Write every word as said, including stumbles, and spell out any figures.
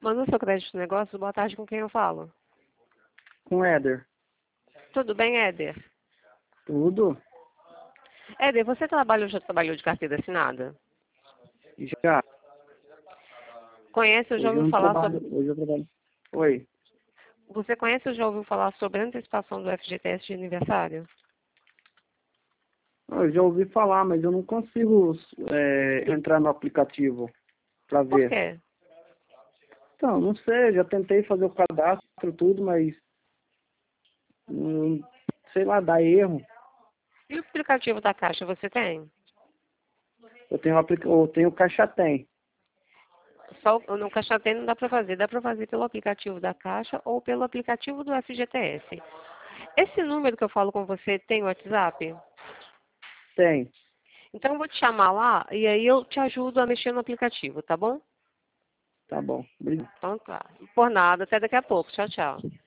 Manda o seu crédito de negócio, boa tarde, com quem eu falo? Com o Éder. Tudo bem, Éder? Tudo? Éder, você trabalha ou já trabalhou de carteira assinada? Já. Conhece ou Hoje já eu ouviu não falar trabalho. sobre... Hoje eu trabalho. Oi. Você conhece ou já ouviu falar sobre a antecipação do F G T S de aniversário? Eu já ouvi falar, mas eu não consigo é, entrar no aplicativo para Por ver. quê? Então, não sei, já tentei fazer o cadastro, tudo, mas hum, sei lá, dá erro. E o aplicativo da Caixa você tem? Eu tenho aplica... eu tenho o Caixa Tem. Só o- no Caixa Tem não dá para fazer, dá para fazer pelo aplicativo da Caixa ou pelo aplicativo do F G T S. Esse número que eu falo com você tem WhatsApp? Tem. Então eu vou te chamar lá e aí eu te ajudo a mexer no aplicativo, tá bom? Tá bom. Obrigado. Então tá. Por nada, até daqui a pouco. Tchau, tchau.